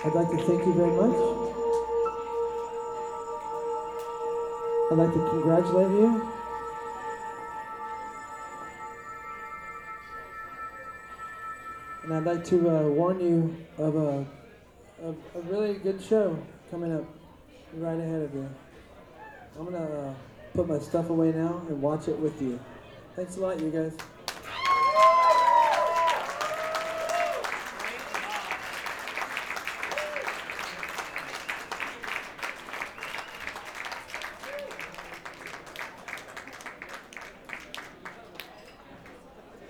I'd like to thank you very much. I'd like to congratulate you. And I'd like to warn you of a really good show coming up right ahead of you. I'm going to put my stuff away now and watch it with you. Thanks a lot, you guys.